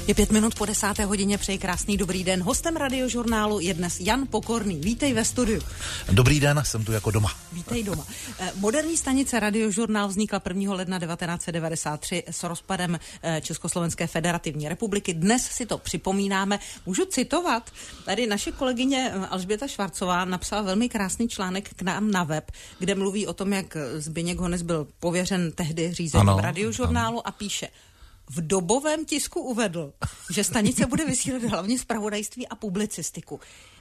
Je 5 minut po 10. hodině, přeji krásný dobrý den. Hostem Radiožurnálu je dnes Jan Pokorný. Vítej ve studiu. Dobrý den, jsem tu jako doma. Vítej doma. Moderní stanice Radiožurnál vznikla 1. ledna 1993 s rozpadem Československé federativní republiky. Dnes si to připomínáme. Můžu citovat? Tady naše kolegyně Alžběta Švarcová napsala velmi krásný článek k nám na web, kde mluví o tom, jak Zbyněk Hones byl pověřen tehdy řízením Radiožurnálu a píše: v dobovém tisku uvedl, že stanice bude vysílat hlavně zpravodajství a publicistiku.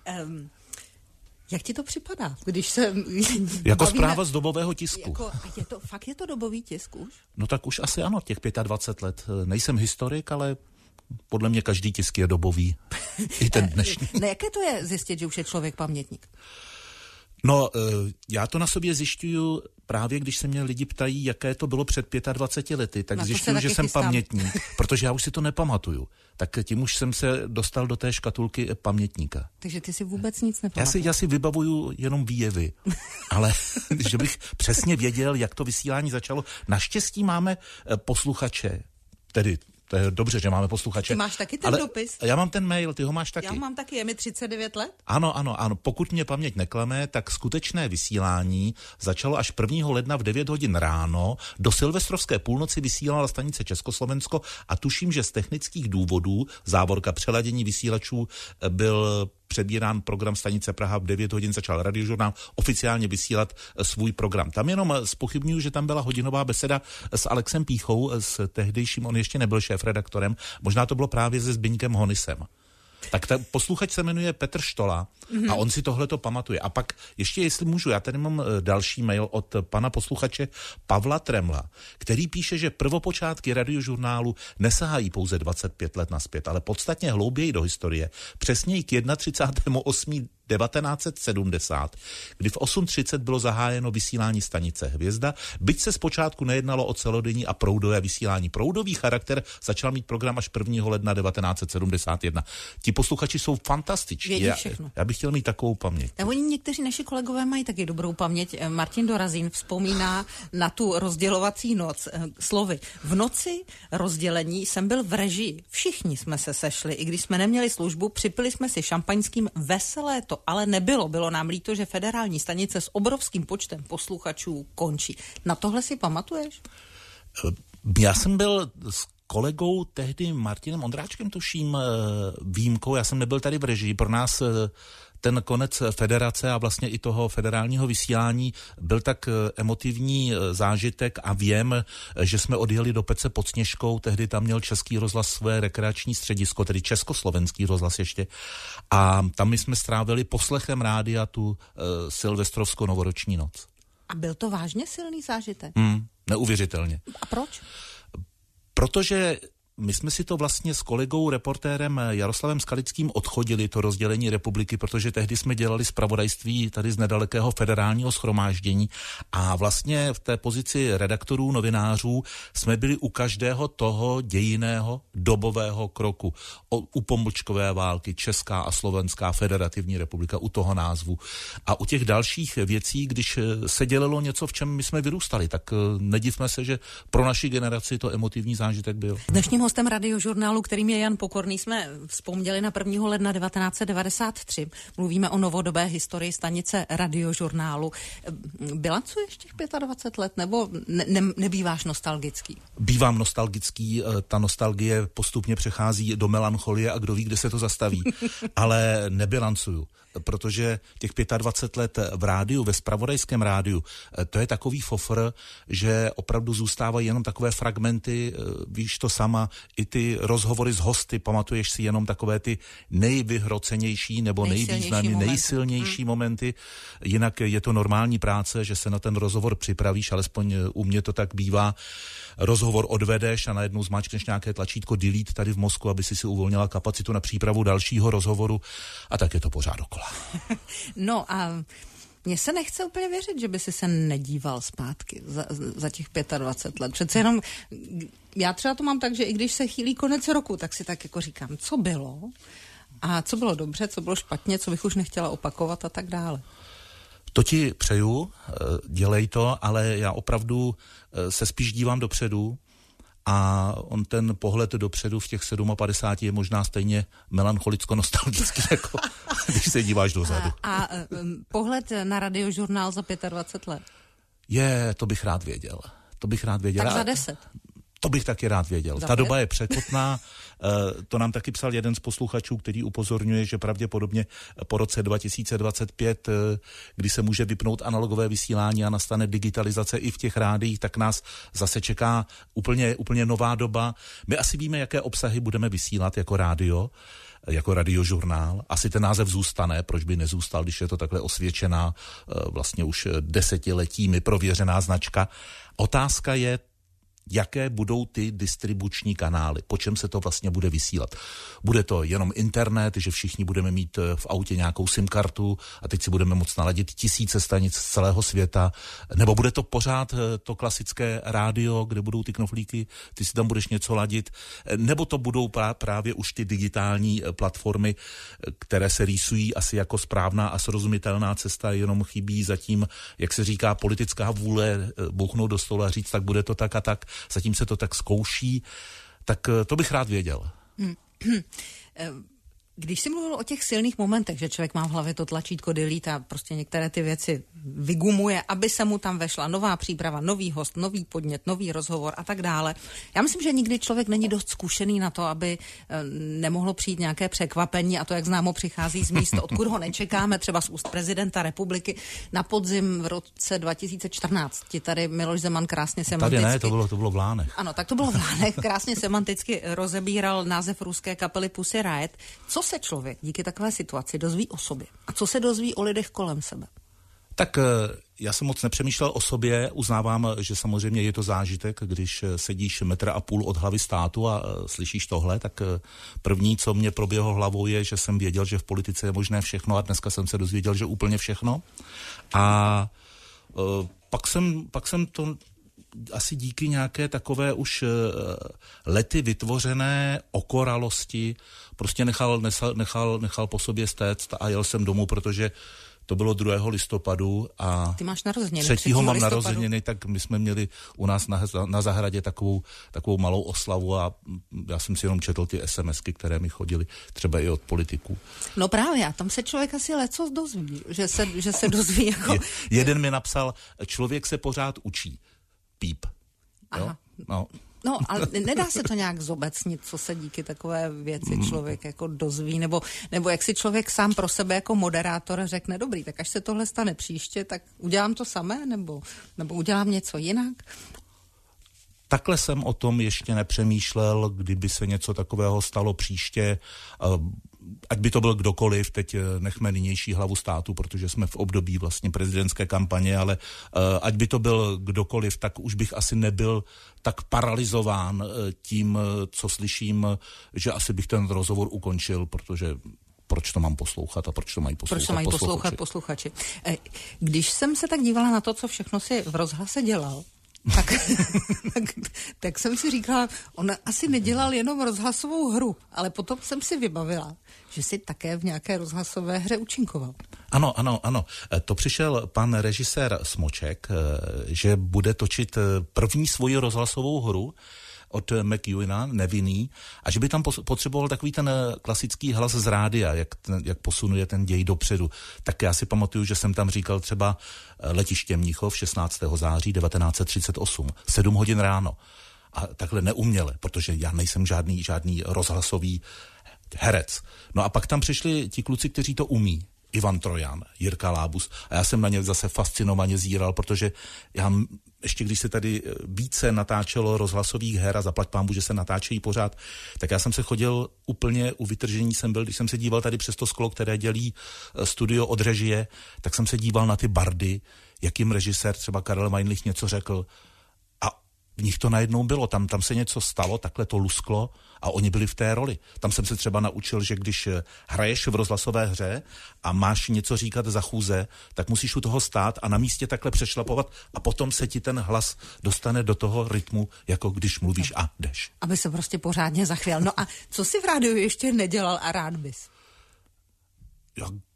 Jak ti to připadá, když se jako zpráva z dobového tisku. Fakt je to dobový tisk už? No tak už asi ano, těch 25 let. Nejsem historik, ale podle mě každý tisk je dobový. I ten dnešní. Jaké to je zjistit, že už je člověk pamětník? No, já to na sobě zjišťuju právě, když se mě lidi ptají, jaké to bylo před 25 lety, tak zjišťuju, že jsem pamětník, protože já už si to nepamatuju. Tak tím už jsem se dostal do té škatulky pamětníka. Takže ty si vůbec nic nepamatuješ? Já si vybavuju jenom výjevy, ale že bych přesně věděl, jak to vysílání začalo. Naštěstí máme posluchače, tedy to je dobře, že máme posluchače. Ty máš taky ten dopis? Já mám ten mail, ty ho máš taky. Já mám taky, je mi 39 let? Ano. Pokud mě paměť neklame, tak skutečné vysílání začalo až 1. ledna v 9 hodin ráno. Do silvestrovské půlnoci vysílala stanice Československo a tuším, že z technických důvodů, závorka přeladění vysílačů, byl přebírán program stanice Praha, v 9 hodin začal Radiožurnál oficiálně vysílat svůj program. Tam jenom zpochybňuji, že tam byla hodinová beseda s Alexem Píchou, s tehdejším, on ještě nebyl šéfredaktorem, možná to bylo právě se Zbyňkem Honisem. Tak ten posluchač se jmenuje Petr Štola a on si tohleto pamatuje. A pak ještě, jestli můžu, já tady mám další mail od pana posluchače Pavla Tremla, který píše, že prvopočátky Radiožurnálu nesahají pouze 25 let nazpět, ale podstatně hlouběji do historie, přesněji k 31.8.1970, kdy v 8:30 bylo zahájeno vysílání stanice Hvězda, byť se zpočátku nejednalo o celodenní a proudové vysílání. Proudový charakter začal mít program až 1. ledna 1971. Ti posluchači jsou fantastiční. Já bych chtěl mít takovou paměť. Tak oni někteří naši kolegové mají taky dobrou paměť. Martin Dorazín vzpomíná na tu rozdělovací noc. Slovy: v noci rozdělení jsem byl v režii. Všichni jsme se sešli, i když jsme neměli službu, připili jsme si šampaňským, veselé to ale nebylo. Bylo nám líto, že federální stanice s obrovským počtem posluchačů končí. Na tohle si pamatuješ? Já jsem byl s kolegou tehdy Martinem Ondráčkem, tuším, výjimkou. Já jsem nebyl tady v režii. Pro nás ten konec federace a vlastně i toho federálního vysílání byl tak emotivní zážitek a vím, že jsme odjeli do Pece pod Sněžkou, tehdy tam měl Český rozhlas své rekreační středisko, tedy Československý rozhlas ještě, a tam my jsme strávili poslechem rádia tu silvestrovskou novoroční noc. A byl to vážně silný zážitek? Neuvěřitelně. A proč? Protože my jsme si to vlastně s kolegou reportérem Jaroslavem Skalickým odchodili, to rozdělení republiky, protože tehdy jsme dělali zpravodajství tady z nedalekého federálního shromáždění a vlastně v té pozici redaktorů, novinářů jsme byli u každého toho dějinného dobového kroku. U pomlčkové války, Česká a Slovenská federativní republika, u toho názvu. A u těch dalších věcí, když se dělalo něco, v čem my jsme vyrůstali, tak nedivme se, že pro naši generaci to emotivní zážitek byl. Dnešním hostem Radiožurnálu, kterým je Jan Pokorný, jsme vzpomněli na 1. ledna 1993. Mluvíme o novodobé historii stanice Radiožurnálu. Bilancuješ těch 25 let, nebo nebýváš nostalgický? Bývám nostalgický, ta nostalgie postupně přechází do melancholie a kdo ví, kde se to zastaví. Ale nebilancuju, protože těch 25 let v rádiu, ve zpravodajském rádiu, to je takový fofr, že opravdu zůstávají jenom takové fragmenty, víš to sama, i ty rozhovory s hosty, pamatuješ si jenom takové ty nejvyhrocenější nebo nejsilnější momenty. Jinak je to normální práce, že se na ten rozhovor připravíš, alespoň u mě to tak bývá. Rozhovor odvedeš a najednou zmáčkneš nějaké tlačítko delete tady v mozku, aby si uvolnila kapacitu na přípravu dalšího rozhovoru a tak je to pořád dokola. No a mně se nechce úplně věřit, že by si se nedíval zpátky za těch 25 let. Přece jenom, já třeba to mám tak, že i když se chýlí konec roku, tak si tak jako říkám, co bylo a co bylo dobře, co bylo špatně, co bych už nechtěla opakovat a tak dále. To ti přeju, dělej to, ale já opravdu se spíš dívám dopředu a on ten pohled dopředu v těch 57 je možná stejně melancholicko-nostalgický, jako když se díváš dozadu. A pohled na Radiožurnál za 25 let? To bych rád věděl. Tak za 10? To bych taky rád věděl. Ta doba je překotná. To nám taky psal jeden z posluchačů, který upozorňuje, že pravděpodobně po roce 2025, kdy se může vypnout analogové vysílání a nastane digitalizace i v těch rádiích, tak nás zase čeká úplně nová doba. My asi víme, jaké obsahy budeme vysílat jako rádio, jako Radiožurnál. Asi ten název zůstane, proč by nezůstal, když je to takhle osvědčená, vlastně už desetiletími prověřená značka. Otázka je, jaké budou ty distribuční kanály, po čem se to vlastně bude vysílat. Bude to jenom internet, že všichni budeme mít v autě nějakou SIM kartu a teď si budeme moct naladit tisíce stanic z celého světa, nebo bude to pořád to klasické rádio, kde budou ty knoflíky, ty si tam budeš něco ladit, nebo to budou právě už ty digitální platformy, které se rýsují asi jako správná a srozumitelná cesta, jenom chybí zatím, jak se říká, politická vůle bouchnout do stolu a říct, tak bude to tak a tak. Zatím se to tak zkouší, tak to bych rád věděl. Když jsi mluvil o těch silných momentech, že člověk má v hlavě to tlačítko delete a prostě některé ty věci vygumuje, aby se mu tam vešla nová příprava, nový host, nový podnět, nový rozhovor a tak dále. Já myslím, že nikdy člověk není dost zkušený na to, aby nemohlo přijít nějaké překvapení a to, jak známo, přichází z míst, odkud ho nečekáme, třeba z úst prezidenta republiky. Na podzim v roce 2014 ti tady Miloš Zeman krásně semanticky... Tady ne, to bylo v Lánech. Ano, tak to bylo v Lánech, krásně semanticky rozebíral název ruské kapely Pussy Riot. Co se člověk díky takové situaci dozví o sobě? A co se dozví o lidech kolem sebe? Tak já jsem moc nepřemýšlel o sobě, uznávám, že samozřejmě je to zážitek, když sedíš 1,5 metru od hlavy státu a slyšíš tohle, tak první, co mě proběhlo hlavou, je, že jsem věděl, že v politice je možné všechno a dneska jsem se dozvěděl, že úplně všechno. A pak jsem to asi díky nějaké takové už lety vytvořené okoralosti prostě nechal po sobě stéct a jel jsem domů, protože to bylo 2. listopadu a ty máš narozeniny. 3. mám narozeniny, tak my jsme měli u nás na zahradě takovou malou oslavu a já jsem si jenom četl ty SMSky, které mi chodily třeba i od politiků. No právě, a tam se člověk asi lecos dozví, že se dozví jako... Jeden mi napsal, člověk se pořád učí. Píp. Jo? No, ale nedá se to nějak zobecnit, co se díky takové věci člověk jako dozví, nebo jak si člověk sám pro sebe jako moderátor řekne, dobrý, tak až se tohle stane příště, tak udělám to samé, nebo udělám něco jinak? Takhle jsem o tom ještě nepřemýšlel, kdyby se něco takového stalo příště. Ať by to byl kdokoliv, teď nechme nynější hlavu státu, protože jsme v období vlastně prezidentské kampaně, ale ať by to byl kdokoliv, tak už bych asi nebyl tak paralyzován tím, co slyším, že asi bych ten rozhovor ukončil, protože proč to mám poslouchat a proč to mají poslouchat posluchači. Když jsem se tak dívala na to, co všechno si v rozhlase dělal, tak jsem si říkala, on asi nedělal jenom rozhlasovou hru, ale potom jsem si vybavila, že si také v nějaké rozhlasové hře účinkoval. Ano. To přišel pan režisér Smoček, že bude točit první svoji rozhlasovou hru od McEwana, Nevinný, a že by tam potřeboval takový ten klasický hlas z rádia, jak posunuje ten děj dopředu. Tak já si pamatuju, že jsem tam říkal třeba letiště Mnichov 16. září 1938, 7 hodin ráno. A takhle neuměle, protože já nejsem žádný rozhlasový herec. No a pak tam přišli ti kluci, kteří to umí. Ivan Trojan, Jirka Lábus. A já jsem na ně zase fascinovaně zíral, protože ještě když se tady více natáčelo rozhlasových her a zaplať pánbůh, že se natáčejí pořád, tak já jsem se chodil úplně u vytržení, když jsem se díval tady přes to sklo, které dělí studio od režie, tak jsem se díval na ty bardy, jak jim režisér třeba Karel Weinlich něco řekl a v nich to najednou bylo, tam se něco stalo, takhle to lusklo a oni byli v té roli. Tam jsem se třeba naučil, že když hraješ v rozhlasové hře a máš něco říkat za chůze, tak musíš u toho stát a na místě takhle přešlapovat a potom se ti ten hlas dostane do toho rytmu, jako když mluvíš a jdeš. Aby se prostě pořádně zachvěl. No a co si v rádiu ještě nedělal a rád bys?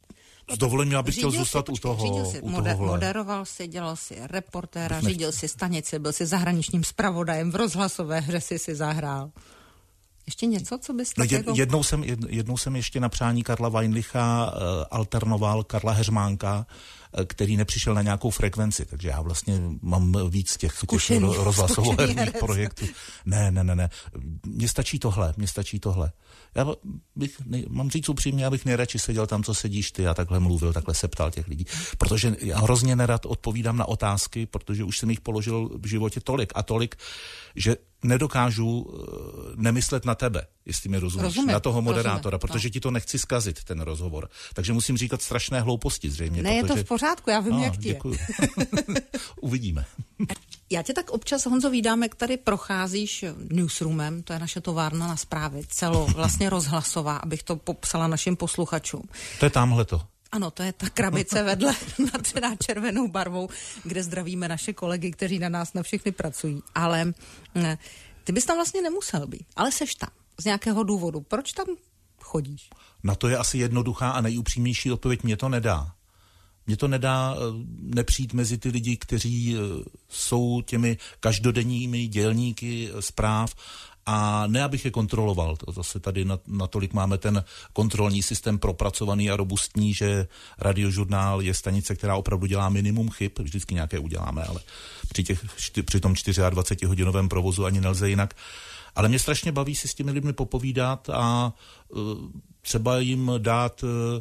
S dovolením já bych chtěl zůstat u toho. Moderoval si, dělal si reportéra, řídil si stanici, byl si zahraničním zpravodajem, v rozhlasové hře si zahrál. Ještě něco, co bys tak jednou jsem ještě na přání Karla Weinlicha alternoval Karla Heřmánka, který nepřišel na nějakou frekvenci, takže já vlastně mám víc těch rozhlasových projektů. Ne. Mně stačí tohle. Já mám říct upřímně, já bych nejradši seděl tam, co sedíš ty, a takhle mluvil, takhle se ptal těch lidí. Protože já hrozně nerad odpovídám na otázky, protože už jsem jich položil v životě tolik, že nedokážu nemyslet na tebe, jestli mi rozumíš, na toho moderátora, protože ti to nechci zkazit, ten rozhovor. Takže musím říkat strašné hlouposti zřejmě. Ne, protože... je to v pořádku, já vím, jak ti je. Uvidíme. Já tě tak občas, Honzo, vídám, jak tady procházíš newsroomem, to je naše továrna na zprávy, vlastně rozhlasová, abych to popsala našim posluchačům. To je tamhleto. Ano, to je ta krabice vedle, nadřená červenou barvou, kde zdravíme naše kolegy, kteří na nás na všechny pracují. Ale ty bys tam vlastně nemusel být, ale seš tam z nějakého důvodu. Proč tam chodíš? Na to je asi jednoduchá a nejupřímnější odpověď. Mě to nedá nepřijít mezi ty lidi, kteří jsou těmi každodenními dělníky zpráv, a ne, abych je kontroloval. To zase tady natolik máme ten kontrolní systém propracovaný a robustní, že Radiožurnál je stanice, která opravdu dělá minimum chyb, vždycky nějaké uděláme, ale při tom 24-hodinovém provozu ani nelze jinak. Ale mě strašně baví si s těmi lidmi popovídat a třeba jim dát,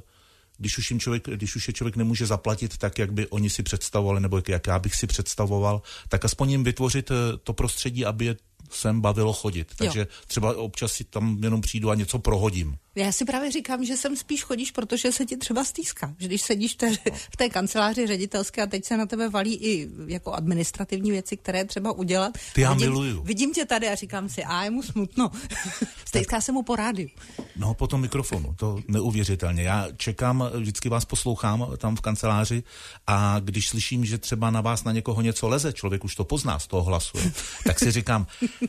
když už je člověk nemůže zaplatit tak, jak by oni si představovali, nebo jak já bych si představoval, tak aspoň jim vytvořit to prostředí, aby je sem bavilo chodit. Takže třeba občas si tam jenom přijdu a něco prohodím. Já si právě říkám, že sem spíš chodíš, protože se ti třeba stýská. Že když sedíš v té kanceláři ředitelské a teď se na tebe valí i jako administrativní věci, které třeba udělat. Ty já miluju. Vidím tě tady a říkám si, je mu smutno. Stýská se mu po rádiu. No, po tom mikrofonu, to neuvěřitelně. Já čekám, vždycky vás poslouchám tam v kanceláři a když slyším, že třeba na vás na někoho něco leze, člověk už to pozná z toho hlasu, tak si říkám,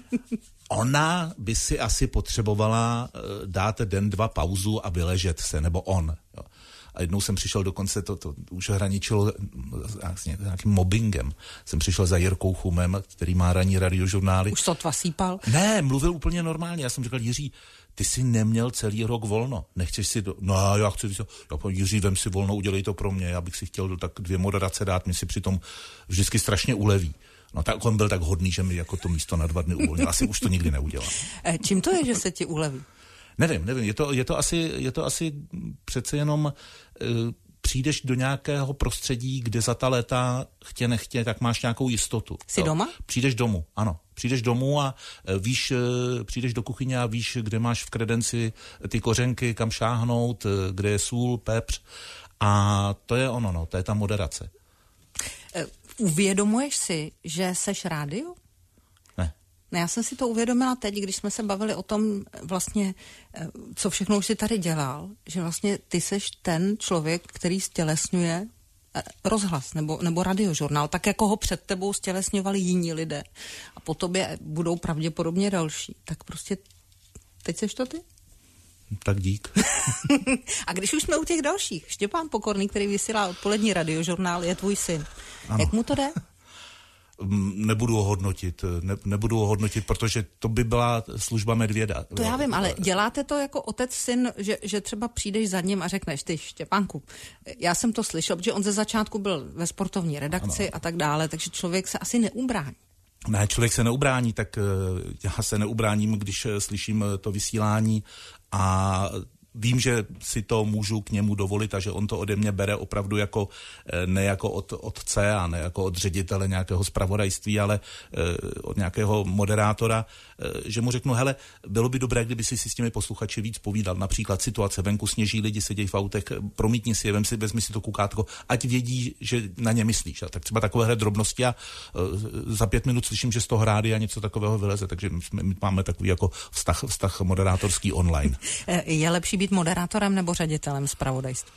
ona by si asi potřebovala dát den, dva pauzu a vyležet se, nebo on. Jo. A jednou jsem přišel, dokonce to už hraničilo s nějakým mobbingem. Jsem přišel za Jirkou Chumem, který má ranní radiožurnály. Už sotva sípal? Ne, mluvil úplně normálně. Já jsem říkal, Jiří, ty jsi neměl celý rok volno. Nechceš si no já chci, Jiří, vem si volno, udělej to pro mě. Já bych si chtěl tak 2 moderace dát, mě si přitom vždycky strašně uleví. No tak on byl tak hodný, že mi jako to místo na 2 dny uvolnil. Asi už to nikdy neudělám. Čím to je, že se ti uleví? Nevím. Je to asi přece jenom přijdeš do nějakého prostředí, kde za ta léta chtě nechtě, tak máš nějakou jistotu. Jsi doma? Přijdeš domů, ano. Přijdeš domů a víš, přijdeš do kuchyně a víš, kde máš v kredenci ty kořenky, kam šáhnout, kde je sůl, pepř. A to je ono, no, to je ta moderace. Uvědomuješ si, že seš rádio? Ne, já jsem si to uvědomila teď, když jsme se bavili o tom vlastně, co všechno už si tady dělal, že vlastně ty seš ten člověk, který stělesňuje rozhlas nebo radiožurnál, tak jako ho před tebou stělesňovali jiní lidé a po tobě budou pravděpodobně další. Tak prostě teď seš to ty? Tak dík. A když už jsme u těch dalších, Štěpán Pokorný, který vysílá odpolední radiožurnál, je tvůj syn. Ano. Jak mu to jde? Nebudu ho hodnotit, protože to by byla služba medvěda. To já vím, ale děláte to jako otec, syn, že třeba přijdeš za ním a řekneš, ty Štěpánku, já jsem to slyšel, protože on ze začátku byl ve sportovní redakci a tak dále, takže člověk se asi neubrání. Ne, člověk se neubrání, tak já se neubráním, když slyším to vysílání a vím, že si to můžu k němu dovolit a že on to ode mě bere opravdu jako, ne jako od otce a ne jako od ředitele nějakého zpravodajství, ale od nějakého moderátora, že mu řeknu, hele, bylo by dobré, kdyby si s těmi posluchači víc povídal. Například situace, venku sněží, lidi sedějí v autech, promítni si je, vezmi si to kukátko, ať vědí, že na ně myslíš. A tak třeba takovéhle drobnosti a za 5 minut slyším, že z toho rádia něco takového vyleze, takže my máme takový jako vztah moderátorský online. Je lepší být moderátorem nebo ředitelem zpravodajství?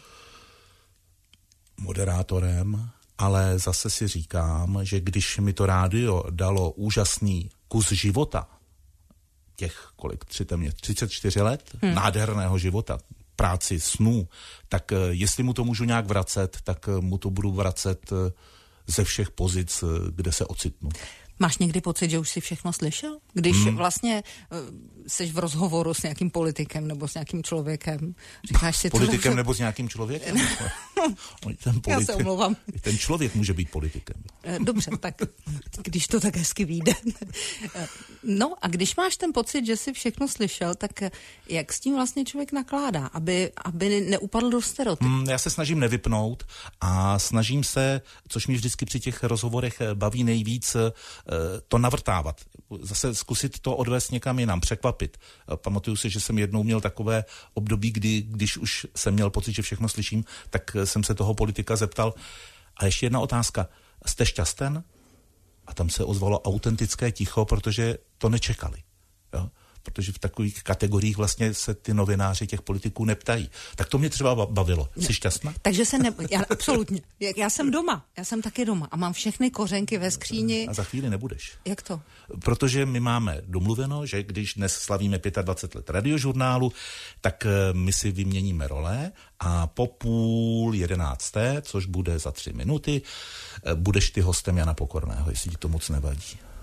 Moderátorem, ale zase si říkám, že když mi to rádio dalo úžasný kus života, těch, 34 let, nádherného života, práci snů, tak jestli mu to můžu nějak vracet, tak mu to budu vracet ze všech pozic, kde se ocitnu. Máš někdy pocit, že už si všechno slyšel? Když vlastně jsi v rozhovoru s nějakým politikem nebo s nějakým člověkem, říkáš si... Politikem nebo s nějakým člověkem? Já se omlouvám. Ten člověk může být politikem. Dobře, tak když to tak hezky vyjde. No a když máš ten pocit, že jsi všechno slyšel, tak jak s tím vlastně člověk nakládá, aby neupadl do stereotypů? Já se snažím nevypnout a snažím se, což mě vždycky při těch rozhovorech baví nejvíc, to navrtávat. Zase zkusit to odvést někam jinam, překvapit. Pamatuju si, že jsem jednou měl takové období, když už jsem měl pocit, že všechno slyším, tak jsem se toho politika zeptal. A ještě jedna otázka. Jste šťasten? A tam se ozvalo autentické ticho, protože to nečekali. Jo? Protože v takových kategoriích vlastně se ty novináři těch politiků neptají. Tak to mě třeba bavilo. Jsi šťastná? Takže já absolutně. Já jsem doma. Já jsem taky doma a mám všechny kořenky ve skříni. A za chvíli nebudeš. Jak to? Protože my máme domluveno, že když dnes slavíme 25 let Radiožurnálu, tak my si vyměníme role a po 10:30, což bude za 3 minuty, budeš ty hostem Jana Pokorného, jestli ti to moc nevadí.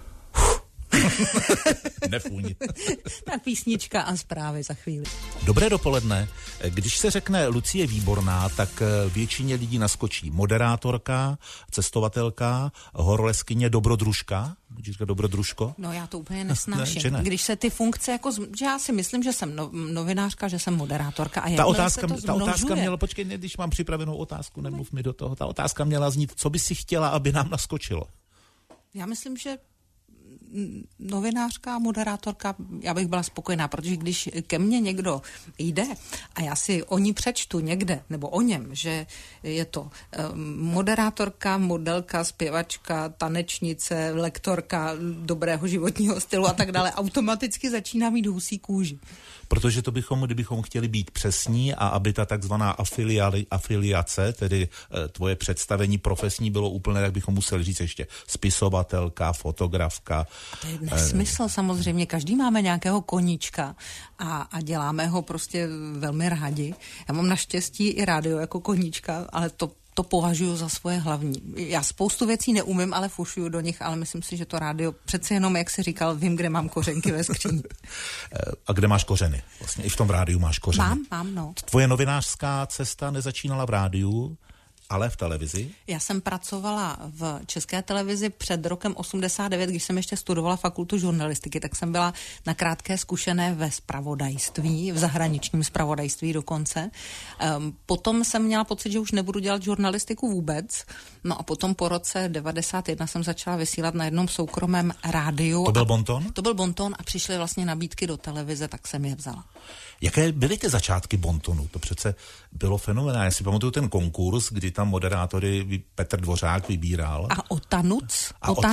Nefuň. Tak písnička a zprávy za chvíli. Dobré dopoledne. Když se řekne Lucie Výborná, tak většině lidí naskočí moderátorka, cestovatelka, horolezkyně, dobrodružka. Můžeš říkat dobrodružko? No já to úplně nesnáším. Ne? Když se ty funkce, že já si myslím, že jsem novinářka, že jsem moderátorka a ta otázka měla, počkej, když mám připravenou otázku, nemluv mi do toho, ta otázka měla znít, co by si chtěla, aby nám naskočilo? Já myslím, že novinářka, moderátorka, já bych byla spokojená, protože když ke mně někdo jde a já si o ní přečtu někde, nebo o něm, že je to moderátorka, modelka, zpěvačka, tanečnice, lektorka dobrého životního stylu a tak dále, automaticky začíná mít husí kůži. Protože to kdybychom chtěli být přesní a aby ta takzvaná afiliace, tedy tvoje představení profesní bylo úplné, tak bychom museli říct ještě spisovatelka, fotografka. A to je nesmysl samozřejmě, každý máme nějakého koníčka a děláme ho prostě velmi rádi. Já mám naštěstí i rádio jako koníčka, ale to považuji za svoje hlavní. Já spoustu věcí neumím, ale fušuju do nich, ale myslím si, že to rádio přece jenom, jak jsi říkal, vím, kde mám kořenky ve skříni. A kde máš kořeny? Vlastně i v tom rádiu máš kořeny. Mám, no. Tvoje novinářská cesta nezačínala v rádiu, ale v televizi? Já jsem pracovala v České televizi před rokem 89, když jsem ještě studovala fakultu žurnalistiky, tak jsem byla na krátké zkušené ve zpravodajství, v zahraničním zpravodajství dokonce. Potom jsem měla pocit, že už nebudu dělat žurnalistiku vůbec. No a potom po roce 91 jsem začala vysílat na jednom soukromém rádiu. To byl bonton? To byl bonton a přišly vlastně nabídky do televize, tak jsem je vzala. Jaké byly ty začátky bontonu? To přece bylo fenomenální. Já si pamatuju ten konkurs, kdy tam moderátory Petr Dvořák vybíral. A Otanuc,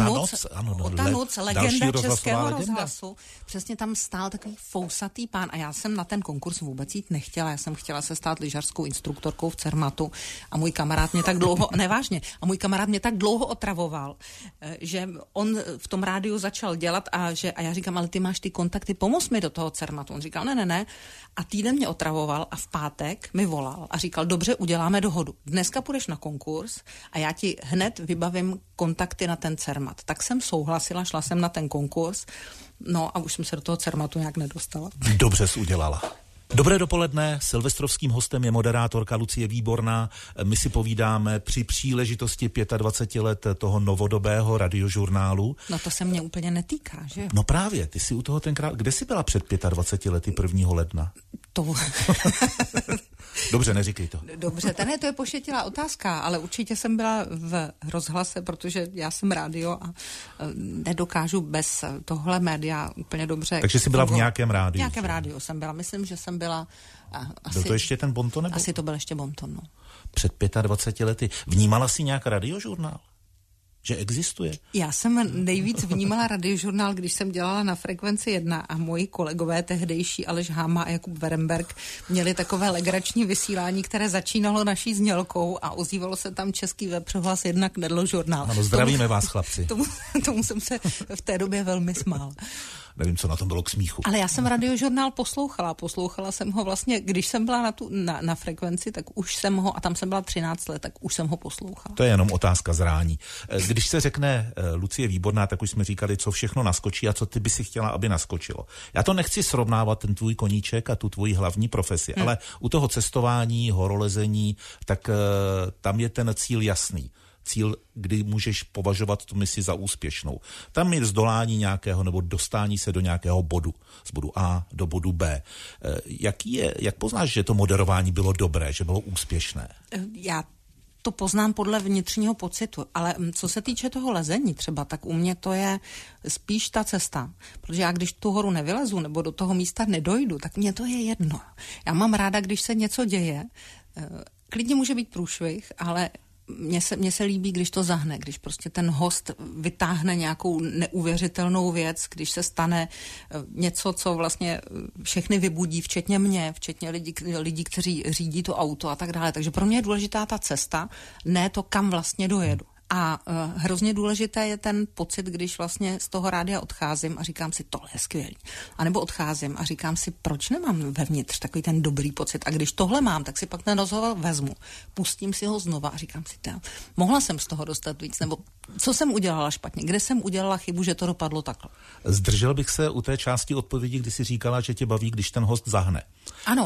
legenda Českého rozhlasu. Přesně tam stál takový fousatý pán a já jsem na ten konkurs vůbec jít nechtěla. Já jsem chtěla se stát lyžařskou instruktorkou v Cermatu a můj kamarád mě tak dlouho, otravoval, že on v tom rádiu začal dělat a já říkám, ale ty máš ty kontakty, pomoz mi do toho Cermatu. On říkal, ne. A týden mě otravoval a v pátek mi volal a říkal, dobře, uděláme dohodu. Dneska půjdeš na konkurs a já ti hned vybavím kontakty na ten Cermat. Tak jsem souhlasila, šla jsem na ten konkurs, no a už jsem se do toho Cermatu nějak nedostala. Dobře jsi udělala. Dobré dopoledne, silvestrovským hostem je moderátorka Lucie Výborná. My si povídáme při příležitosti 25 let toho novodobého radiožurnálu. No to se mě úplně netýká, že jo? No právě, ty jsi u toho tenkrát, kde jsi byla před 25 lety 1. ledna? To... Dobře, neříkej to. Dobře, to je pošetilá otázka, ale určitě jsem byla v rozhlase, protože já jsem rádio a nedokážu bez tohle média úplně dobře. Takže jsi byla v nějakém rádiu? V nějakém rádiu jsem byla, myslím, že jsem byla asi... Byl to ještě ten bonton? Nebo? Asi to byl ještě bonton, no. Před 25 lety. Vnímala jsi nějak radiožurnál? Že existuje? Já jsem nejvíc vnímala radiožurnál, když jsem dělala na Frekvenci 1 a moji kolegové tehdejší Aleš Háma a Jakub Veremberg měli takové legrační vysílání, které začínalo naší znělkou a ozývalo se tam Český webřehlas 1 Knedlo žurnál. Ano, zdravíme vás, chlapci. Tomu jsem se v té době velmi smála. nevím, co na tom bylo k smíchu. Ale já jsem Radiožurnál poslouchala jsem ho vlastně, když jsem byla na frekvenci, tak už jsem ho, a tam jsem byla 13 let, tak už jsem ho poslouchala. To je jenom otázka zrání. Když se řekne Lucie Výborná, tak už jsme říkali, co všechno naskočí a co ty by si chtěla, aby naskočilo. Já to nechci srovnávat, ten tvůj koníček a tu tvoji hlavní profesi, ale u toho cestování, horolezení, tak tam je ten cíl jasný. Cíl, kdy můžeš považovat tu misi za úspěšnou. Tam je zdolání nějakého nebo dostání se do nějakého bodu. Z bodu A do bodu B. Jak poznáš, že to moderování bylo dobré, že bylo úspěšné? Já to poznám podle vnitřního pocitu, ale co se týče toho lezení třeba, tak u mě to je spíš ta cesta. Protože já když tu horu nevylezu nebo do toho místa nedojdu, tak mně to je jedno. Já mám ráda, když se něco děje. Klidně může být průšvih, ale mně se líbí, když to zahne, když prostě ten host vytáhne nějakou neuvěřitelnou věc, když se stane něco, co vlastně všechny vybudí, včetně mě, včetně lidí, kteří řídí to auto a tak dále. Takže pro mě je důležitá ta cesta, ne to, kam vlastně dojedu. A hrozně důležité je ten pocit, když vlastně z toho rádia odcházím a říkám si, tohle je skvělý. A nebo odcházím a říkám si, proč nemám vevnitř takový ten dobrý pocit. A když tohle mám, tak si pak ten rozhovor vezmu, pustím si ho znova a říkám si, mohla jsem z toho dostat víc, nebo co jsem udělala špatně, kde jsem udělala chybu, že to dopadlo takhle. Zdržel bych se u té části odpovědi, kdy jsi říkala, že tě baví, když ten host zahne. Ano.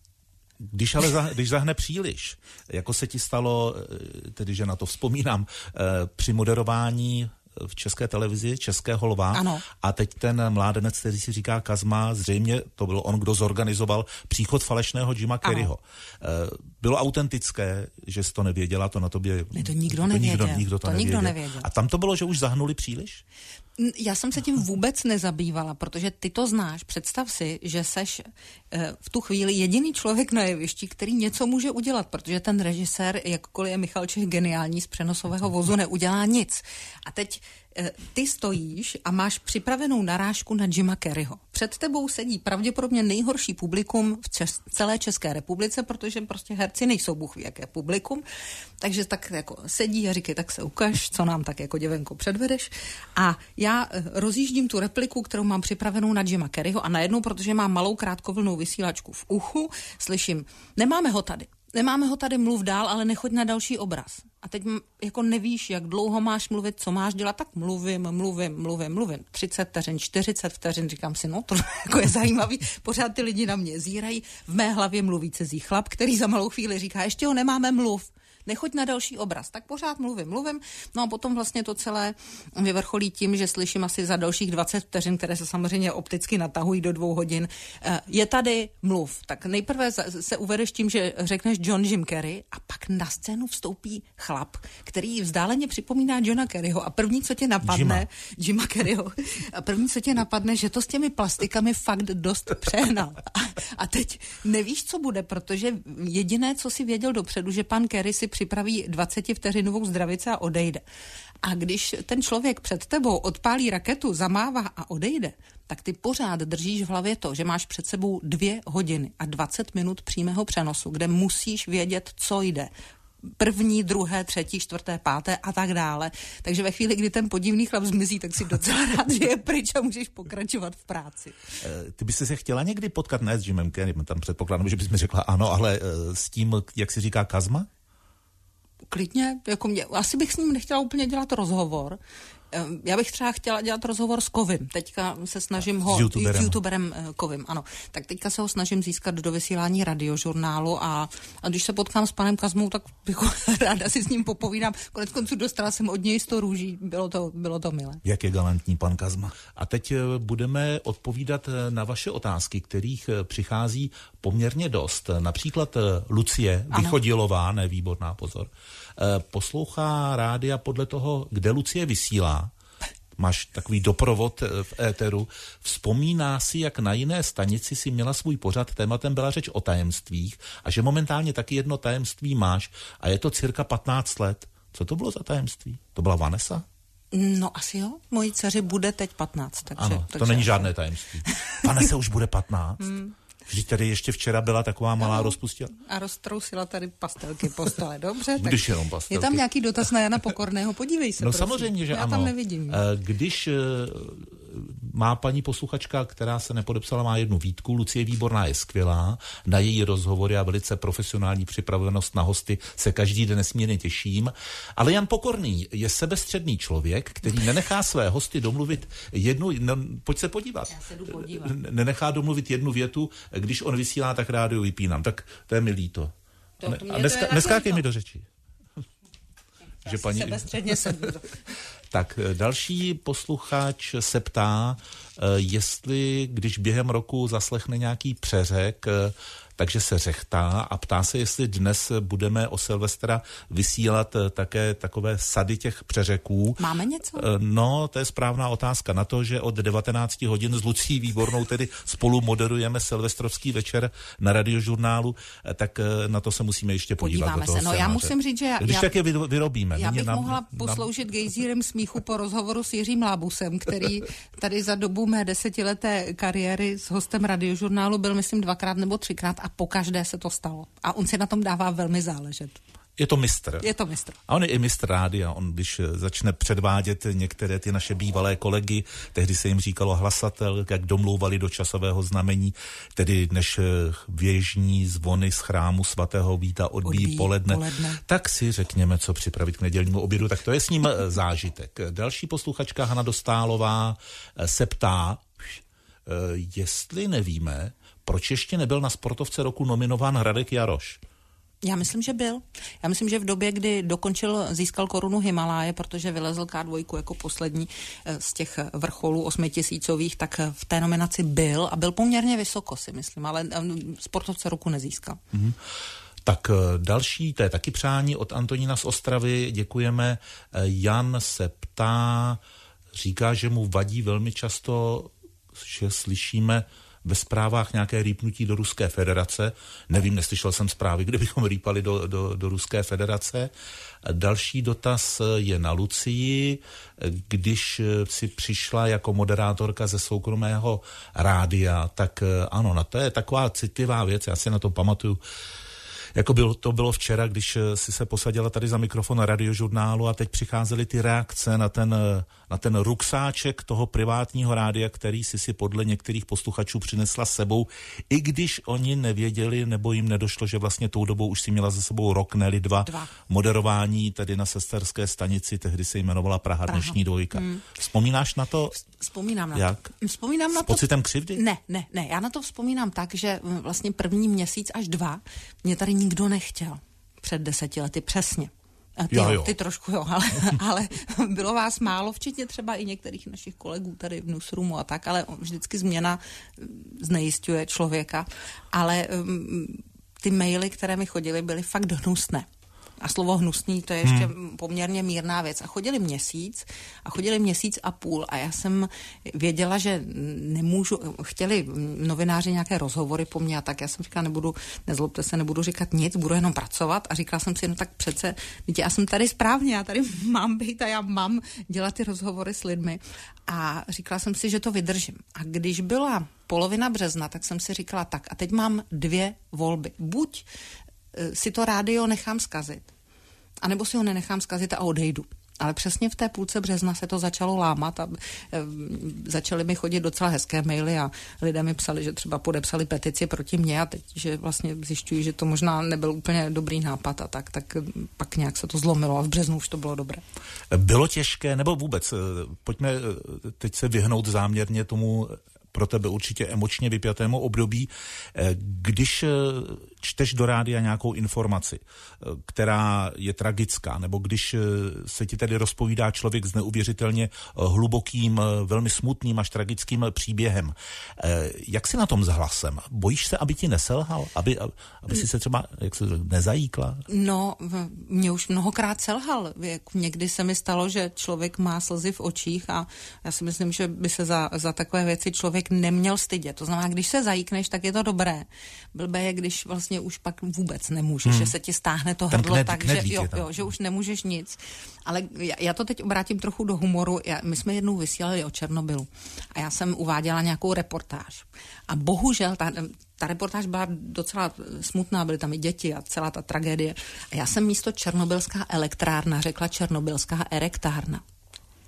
Když zahne příliš, jako se ti stalo, tedy že na to vzpomínám, při moderování v České televizi Českého lva. Ano. A teď ten mládenec, který si říká Kazma, zřejmě to byl on, kdo zorganizoval příchod falešného Jima Carreyho. Bylo autentické, že jsi to nevěděla, to na tobě... To nikdo nevěděl. Nikdo nevěděl. A tam to bylo, že už zahnuli příliš? Já jsem se tím vůbec nezabývala, protože ty to znáš. Představ si, že seš v tu chvíli jediný člověk na jevišti, který něco může udělat, protože ten režisér, jakkoliv je Michal Čech geniální z přenosového vozu, neudělá nic. A teď ty stojíš a máš připravenou narážku na Jima Carreyho. Před tebou sedí pravděpodobně nejhorší publikum v celé České republice, protože prostě herci nejsou bůh ví jaké publikum. Takže tak jako sedí a říkají, tak se ukaž, co nám tak jako děvenko předvedeš. A já rozjíždím tu repliku, kterou mám připravenou na Jima Carreyho a najednou, protože mám malou krátkovlnou vysílačku v uchu, slyším, nemáme ho tady, mluv dál, ale nechoď na další obraz. A teď jako nevíš, jak dlouho máš mluvit, co máš dělat, tak mluvím. 30 vteřin, 40 vteřin, říkám si, no to jako je zajímavý, pořád ty lidi na mě zírají. V mé hlavě mluví cizí chlap, který za malou chvíli říká, ještě ho nemáme, mluv. Nechoď na další obraz, tak pořád mluvím. No a potom vlastně to celé vyvrcholí tím, že slyším asi za dalších 20 vteřin, které se samozřejmě opticky natahují do 2 hodin. Je tady mluv. Tak nejprve se uvedeš tím, že řekneš Jim Carrey a pak na scénu vstoupí chlap, který vzdáleně připomíná Johna Carreyho a první, co tě napadne, Jima Carreyho, a první, co tě napadne, že to s těmi plastikami fakt dost přehnal. A teď nevíš, co bude, protože jediné, co si věděl dopředu, že pan Carrey si připraví 20vteřinovou zdravice a odejde. A když ten člověk před tebou odpálí raketu, zamává a odejde, tak ty pořád držíš v hlavě to, že máš před sebou 2 hodiny a 20 minut přímého přenosu, kde musíš vědět, co jde. 1., 2., 3., 4., 5. a tak dále. Takže ve chvíli, kdy ten podivný chlap zmizí, tak si docela rád, že je pryč a můžeš pokračovat v práci. Ty bys se chtěla někdy potkat, ne s Jimem Carreyem, tam předpokládám, že bys mi řekla ano, ale s tím, jak si říká Kazma? Klidně, jako asi bych s ním nechtěla úplně dělat rozhovor. Já bych třeba chtěla dělat rozhovor s Kovim. Teďka se snažím ho... S youtuberem Kovim, ano. Tak teďka se ho snažím získat do vysílání Radiožurnálu a když se potkám s panem Kazmou, tak jako ráda si s ním popovídám. Koneckonců dostala jsem od něj 100 růží. Bylo to milé. Jak je galantní pan Kazma. A teď budeme odpovídat na vaše otázky, kterých přichází poměrně dost. Například Lucie Vychodilová, ne Výborná, pozor, poslouchá rádia podle toho, kde Lucie vysílá. Máš takový doprovod v éteru. Vzpomíná si, jak na jiné stanici si měla svůj pořad, tématem byla řeč o tajemstvích a že momentálně taky jedno tajemství máš a je to cirka 15 let. Co to bylo za tajemství? To byla Vanessa? No asi jo. Mojí dceři bude teď 15. Takže to není žádné tajemství. Vanessa už bude 15. Vždyť tady ještě včera byla taková malá rozpustila. A roztrousila tady pastelky po stole, dobře? Když jenom pastelky. Je tam nějaký dotaz na Jana Pokorného, podívej se. No prosím. samozřejmě, že já ano. Tam nevidím. Když má paní posluchačka, která se nepodepsala, má jednu výtku. Lucie Výborná je skvělá, na její rozhovory a velice profesionální připravenost na hosty se každý den nesmírně těším. Ale Jan Pokorný je sebestředný člověk, který nenechá své hosty domluvit pojď se podívat. Já se jdu podívat. Nenechá domluvit jednu větu, když on vysílá, tak rádio vypínám. Tak to je mi líto. A neskákej mi do řeči. Že paní... sebestředně sednu. Tak další posluchač se ptá, jestli když během roku zaslechne nějaký přeřek, takže se řechtá a ptá se, jestli dnes budeme o Silvestra vysílat také takové sady těch přeřeků. Máme něco? No, to je správná otázka. Na to, že od 19 hodin s Lucí Výbornou tedy spolu moderujeme silvestrovský večer na Radiožurnálu, tak na to se musíme ještě podívat. Podíváme se. No já musím říct, že když tak je vyrobíme. Já bych mohla posloužit gejzírem smíchu po rozhovoru s Jiřím Lábusem, který tady za dobu mé 10leté kariéry s hostem Radiožurnálu byl, myslím, 2krát nebo 3krát a pokaždé se to stalo. A on si na tom dává velmi záležet. Je to mistr. Je to mistr. A on je i mistr rádia. On, když začne předvádět některé ty naše bývalé kolegy, tehdy se jim říkalo hlasatel, jak domlouvali do časového znamení, tedy než věžní zvony z chrámu svatého Víta odbíjí poledne, tak si řekněme, co připravit k nedělnímu obědu. Tak to je s ním zážitek. Další posluchačka Hana Dostálová se ptá, jestli nevíme, proč ještě nebyl na sportovce roku nominován Hradek Jaroš. Já myslím, že byl. Já myslím, že v době, kdy získal korunu Himaláje, protože vylezl K2 jako poslední z těch vrcholů 8000, tak v té nominaci byl a byl poměrně vysoko, si myslím, ale sportovce roku nezískal. Mm-hmm. Tak další, to je taky přání od Antonína z Ostravy, děkujeme. Jan se ptá, říká, že mu vadí velmi často, že slyšíme ve zprávách nějaké rýpnutí do Ruské federace. Nevím, neslyšel jsem zprávy, kde bychom rýpali do Ruské federace. Další dotaz je na Lucii. Když si přišla jako moderátorka ze soukromého rádia, tak ano, na to je taková citlivá věc, já si na to pamatuju. Jako to bylo včera, když si se posadila tady za mikrofon Radiožurnálu a teď přicházely ty reakce na ten ruksáček toho privátního rádia, který si podle některých posluchačů přinesla s sebou, i když oni nevěděli, nebo jim nedošlo, že vlastně tou dobou už si měla za sebou rok, ne-li dva moderování tady na sesterské stanici, tehdy se jmenovala Praha dnešní dvojka. Vzpomínáš na to? Vzpomínám na jak? to. Vzpomínám na to. S pocitem křivdy? Ne, já na to vzpomínám tak, že vlastně první měsíc až 2 mě tady nikdo nechtěl. Před 10 lety přesně. Ty trošku jo, ale bylo vás málo, včetně třeba i některých našich kolegů tady v newsroomu a tak, ale vždycky změna znejisťuje člověka, ale ty maily, které mi chodily, byly fakt hnusné. A slovo hnusný, to je ještě poměrně mírná věc. A chodili měsíc a půl a já jsem věděla, že chtěli novináři nějaké rozhovory po mně a tak já jsem říkala, nezlobte se, nebudu říkat nic, budu jenom pracovat a říkala jsem si, no tak přece, já jsem tady správně, já tady mám být a já mám dělat ty rozhovory s lidmi a říkala jsem si, že to vydržím. A když byla polovina března, tak jsem si říkala tak a teď mám 2 volby. Buď si to rádio nechám zkazit, anebo si ho nenechám zkazit a odejdu. Ale přesně v té půlce března se to začalo lámat a začaly mi chodit docela hezké maily a lidé mi psali, že třeba podepsali petici proti mně a teď, že vlastně zjišťují, že to možná nebyl úplně dobrý nápad a tak pak nějak se to zlomilo a v březnu už to bylo dobré. Bylo těžké, nebo vůbec, pojďme teď se vyhnout záměrně tomu pro tebe určitě emočně vypjatému období, když čteš do rádia nějakou informaci, která je tragická, nebo když se ti tedy rozpovídá člověk s neuvěřitelně hlubokým, velmi smutným až tragickým příběhem. Jak jsi na tom s hlasem? Bojíš se, aby ti neselhal? Aby si se třeba nezajíkla? No, mě už mnohokrát selhal. Někdy se mi stalo, že člověk má slzy v očích a já si myslím, že by se za takové věci člověk neměl stydět. To znamená, když se zajíkneš, tak je to dobré. Blbé je, když vlastně už pak vůbec nemůžeš, že se ti stáhne to hrdlo tak, že už nemůžeš nic. Ale já to teď obrátím trochu do humoru. My jsme jednou vysílali o Černobylu a já jsem uváděla nějakou reportáž. A bohužel ta reportáž byla docela smutná, byly tam i děti a celá ta tragédie. A já jsem místo černobylská elektrárna řekla černobylská erektárna.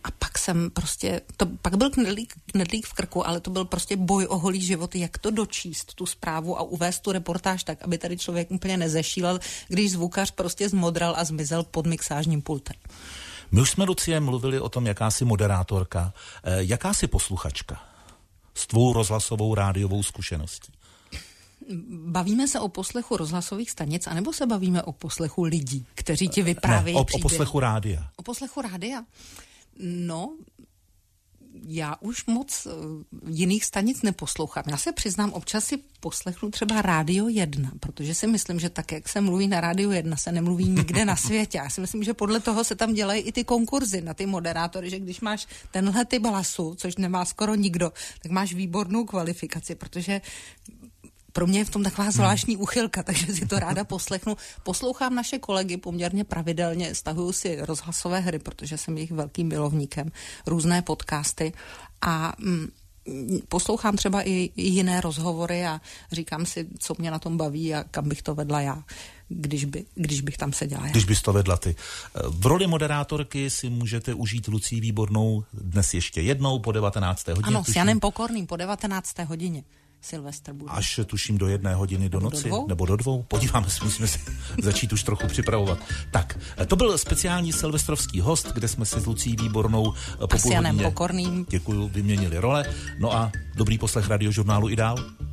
A pak jsem prostě, pak byl knedlík v krku, ale to byl prostě boj o holý život, jak to dočíst, tu zprávu a uvést tu reportáž tak, aby tady člověk úplně nezešílel, když zvukař prostě zmodral a zmizel pod mixážním pultem. My už jsme, Lucie, mluvili o tom, jaká jsi moderátorka, jaká jsi posluchačka s tvou rozhlasovou rádiovou zkušeností. Bavíme se o poslechu rozhlasových stanic, anebo se bavíme o poslechu lidí, kteří ti vyprávějí příběhy? O poslechu rádia. O poslechu rádia? No, já už moc jiných stanic neposlouchám. Já se přiznám, občas si poslechnu třeba Rádio 1, protože si myslím, že tak, jak se mluví na Rádiu 1, se nemluví nikde na světě. Já si myslím, že podle toho se tam dělají i ty konkurzy na ty moderátory, že když máš tenhle typ hlasu, což nemá skoro nikdo, tak máš výbornou kvalifikaci, protože pro mě je v tom taková zvláštní úchylka, takže si to ráda poslechnu. Poslouchám naše kolegy poměrně pravidelně, stahuju si rozhlasové hry, protože jsem jejich velkým milovníkem, různé podcasty a poslouchám třeba i jiné rozhovory a říkám si, co mě na tom baví a kam bych to vedla já, když bych tam seděla já. Když bys to vedla ty. V roli moderátorky si můžete užít Lucii Výbornou dnes ještě jednou po 19. hodině. Ano, s Janem Pokorným po 19. hodině. Silvestr bude. Až tuším do 1 hodiny do noci, nebo do 2. Podíváme se, musíme se začít už trochu připravovat. Tak, to byl speciální silvestrovský host, kde jsme si s Lucí Výbornou po s Janem Pokorným. Děkuju, vyměnili role. No a dobrý poslech Radiožurnálu i dál.